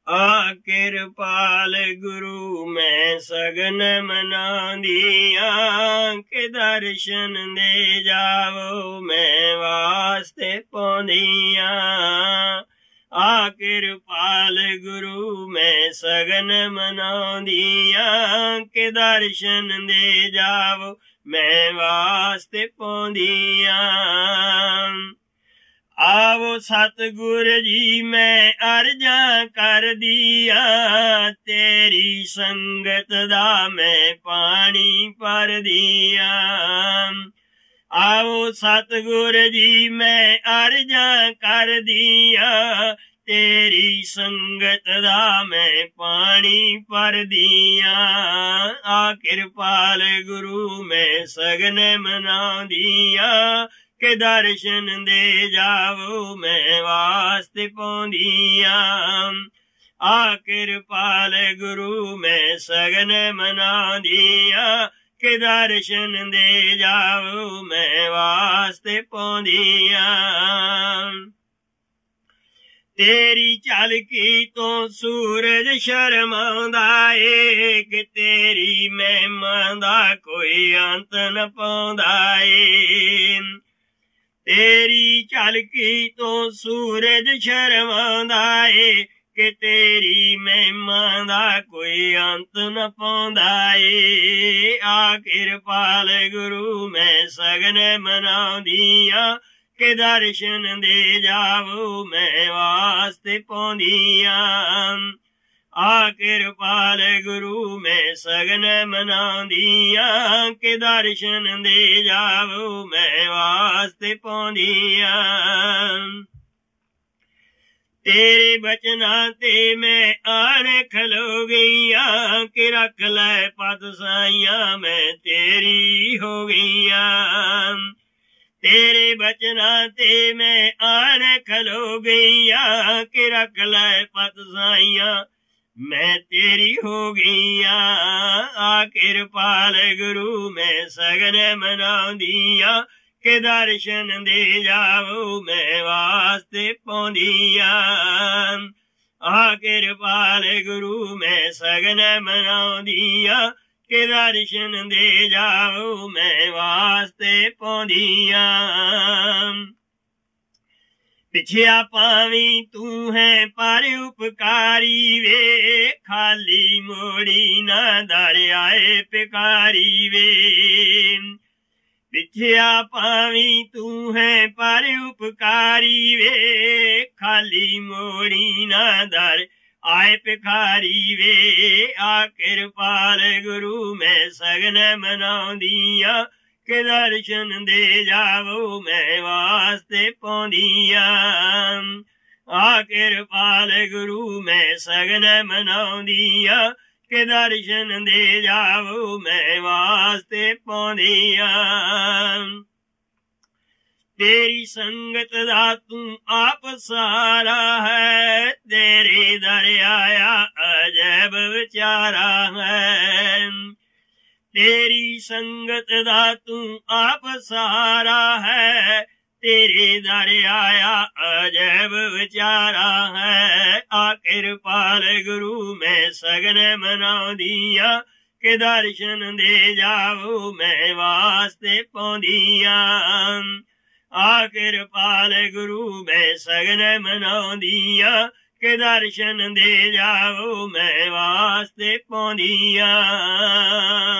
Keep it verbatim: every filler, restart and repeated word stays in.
ਆ ਕਿਰਪਾਲ ਗੁਰੂ ਮੈਂ ਸਗਨ ਮਨਾਉਂਦੀਆਂ ਕਿ ਦਰਸ਼ਨ ਦੇ ਜਾਵੋ ਮੈਂ ਵਾਸਤੇ ਪਾਉਂਦੀਆਂ ਆ ਕਿਰਪਾਲ ਗੁਰੂ ਮੈਂ ਸਗਨ ਮਨਾਉਂਦੀਆਂ ਕਿ ਦਰਸ਼ਨ ਦੇ ਜਾਵੋ ਮੈਂ ਵਾਸਤੇ ਪਾਉਂਦੀਆਂ ਆਵੋ ਸਤਿਗੁਰ ਜੀ ਮੈਂ ਅਰਜ਼ਾਂ ਕਰਦੀਆਂ ਤੇਰੀ ਸੰਗਤ ਦਾ ਮੈਂ ਪਾਣੀ ਭਰਦੀਆਂ ਆਵੋ ਸਤਿਗੁਰ ਜੀ ਮੈਂ ਅਰਜ਼ਾਂ ਕਰਦੀਆਂ ਤੇਰੀ ਸੰਗਤ ਦਾ ਮੈਂ ਪਾਣੀ ਭਰਦੀਆਂ ਆ ਕਿਰਪਾਲ ਗੁਰੂ ਮੈਂ ਸਗਨ ਮਨਾਉਂਦੀਆਂ ਕਿ ਦਰਸ਼ਨ ਦੇ ਜਾਵੋ ਮੈਂ ਵਾਸਤੇ ਪਾਉਂਦੀਆਂ ਆ ਕਿਰਪਾਲ ਗੁਰੂ ਮੈਂ ਸਗਨ ਮਨਾਉਂਦੀਆਂ ਕਿ ਦਰਸ਼ਨ ਦੇ ਜਾਵੋ ਮੈਂ ਵਾਸਤੇ ਪਾਉਂਦੀਆਂ ਤੇਰੀ ਝਲਕੀ ਤੋਂ ਸੂਰਜ ਸ਼ਰਮਾਉਂਦਾ ਏ ਕਿ ਤੇਰੀ ਮਹਿਮਾ ਦਾ ਕੋਈ ਅੰਤ ਨ ਪਾਉਂਦਾ ਏ ਤੇਰੀ ਝਲਕੀ ਤੋਂ ਸੂਰਜ ਸ਼ਰਮਾਉਂਦਾ ਏ ਕਿ ਤੇਰੀ ਮਹਿਮਾ ਦਾ ਕੋਈ ਅੰਤ ਨ ਪਾਉਂਦਾ ਏ ਆ ਕਿਰਪਾਲ ਗੁਰੂ ਮੈਂ ਸਗਨ ਮਨਾਉਂਦੀਆਂ ਕਿ ਦਰਸ਼ਨ ਦੇ ਜਾਵੋ ਮੈਂ ਵਾਸਤੇ ਪਾਉਂਦੀਆਂ ਆ ਕਿਰਪਾਲ ਗੁਰੂ ਮੈਂ ਸਗਨ ਮਨਾਉਂਦੀਆਂ ਕਿ ਦਰਸ਼ਨ ਦੇ ਜਾਵੋ ਮੈਂ ਵਾਸਤੇ ਪਾਉਂਦੀਆਂ ਤੇਰੇ ਬਚਨਾਂ ਤੇ ਮੈਂ ਆਣ ਖਲੋ ਗਈਆਂ ਕਿ ਰੱਖ ਲੈ ਪਦ ਸਾਈਆਂ ਮੈਂ ਤੇਰੀ ਹੋ ਗਈਆਂ ਤੇਰੇ ਬਚਨਾਂ ਤੇ ਮੈਂ ਆਣ ਖਲੋ ਗਈਆਂ ਕਿ ਰੱਖ ਲੈ ਪਦ ਸਾਈਆਂ ਮੈਂ ਤੇਰੀ ਹੋ ਗਈਆਂ ਆ ਕਿਰਪਾਲ ਗੁਰੂ ਮੈਂ ਸਗਨ ਮਨਾਉਂਦੀਆਂ ਕਿ ਦਰਸ਼ਨ ਦੇ ਜਾਵੋ ਮੈਂ ਵਾਸਤੇ ਪਾਉਂਦੀਆਂ ਆ ਕਿਰਪਾਲ ਗੁਰੂ ਮੈਂ ਸਗਨ ਮਨਾਉਂਦੀਆਂ ਕਿ ਦਰਸ਼ਨ ਦੇ ਜਾਵੋ ਮੈਂ ਵਾਸਤੇ ਪਾਉਂਦੀਆਂ ਪਿਛਿਆ ਪਾਵੀਂ ਤੂੰ ਹੈ ਪਰ ਉਪਕਾਰੀ ਵੇ ਖਾਲੀ ਮੋੜੀ ਨਾ ਦਰ ਆਏ ਪਿਕਾਰੀ ਵੇ ਪਿਛਿਆ ਪਾਵੀਂ ਤੂੰ ਹੈ ਪਰ ਉਪਕਾਰੀ ਵੇ ਖਾਲੀ ਮੋੜੀ ਨਾ ਦਰ ਆਏ ਭਿਖਾਰੀ ਵੇ ਆ ਕਿਰਪਾਲ ਗੁਰੂ ਮੈਂ ਸਗਨ ਮਨਾਉਂਦੀਆਂ ਕਿ ਦਰਸ਼ਨ ਦੇ ਜਾਵੋ ਮੈਂ ਵਾਸਤੇ ਪਾਉਂਦੀਆਂ ਆ ਕਿਰਪਾਲ ਗੁਰੂ ਮੈਂ ਸਗਨ ਮਨਾਉਂਦੀਆਂ ਕਿ ਦਰਸ਼ਨ ਦੇ ਜਾਵੋ ਮੈਂ ਵਾਸਤੇ ਪਾਉਂਦੀਆਂ ਤੇਰੀ ਸੰਗਤ ਦਾ ਤੂੰ ਆਪ ਸਾਰਾ ਹੈ ਤੇਰੇ ਦਰ ਆਇਆ ਅਜੈਬ ਵਿਚਾਰਾ ਹੈ ਤੇਰੀ ਸੰਗਤ ਦਾ ਤੂੰ ਆਪ ਸਾਰਾ ਹੈ ਤੇਰੇ ਦਰ ਆਇਆ ਅਜੈਬ ਵਿਚਾਰਾ ਹੈ ਆ ਕਿਰਪਾਲ ਗੁਰੂ ਮੈਂ ਸਗਨ ਮਨਾਉਂਦੀਆਂ ਕਿ ਦਰਸ਼ਨ ਦੇ ਜਾਵੋ ਮੈਂ ਵਾਸਤੇ ਪਾਉਂਦੀਆਂ ਆ ਕਿਰਪਾਲ ਗੁਰੂ ਮੈਂ ਸਗਨ ਮਨਾਉਂਦੀਆਂ ਕਿ ਦਰਸ਼ਨ ਦੇ ਜਾਵੋ ਮੈਂ ਵਾਸਤੇ ਪਾਉਂਦੀਆਂ